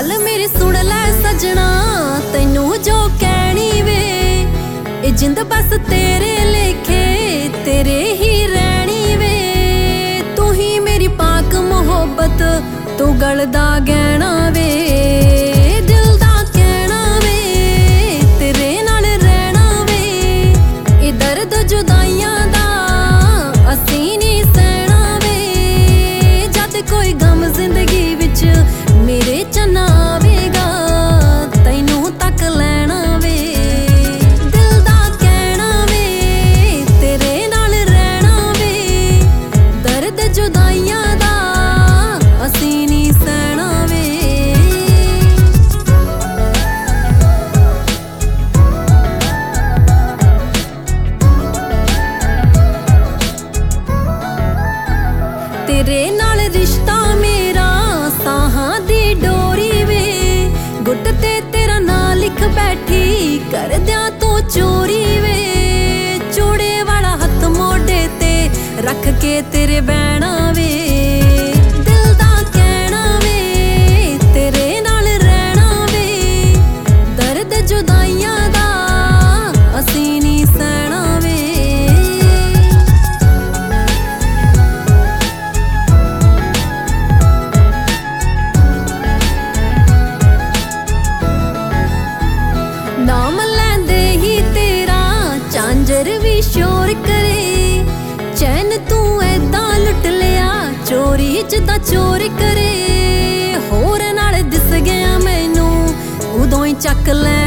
गल मेरी सुन लै सजना, तैनू जो कहनी वे ए जिंद बस तेरे लेखे तेरे ही रहनी वे। तू ही मेरी पाक मोहब्बत, तू गल दा गहना वे, दिल दा कहना वे, तेरे नाल रहना वे। ए दर्द जुदाइयां दा असी नहीं सहना वे, जद कोई गम जिंदगी विच मेरे च ना आवेगा, तैनू तक लैना वे, दिल दा कहना वे, तेरे नाल रहना वे। दर्द जुदाइयां दा असी नहीं सहना वे। तेरे नाल रिश्ता मेरा साहां दी डोरी वे, गुट ते तेरा नां लिख बैठी कर दियां तू चोरी वे। चूड़े वाला हथ मोढे ते रख के तेरे बहना वे, दिल दा कहना वे, तेरे नाल रहना वे। दर्द जुदाइयां दा असी नहीं सहना वे। नाम लैंदे ही तेरा झांझर भी शोर करे, चैन तू ऐदां लुट लिया चोरी जदा चोर करे। होर नाल दिस गया मैनू उदों ही चक लै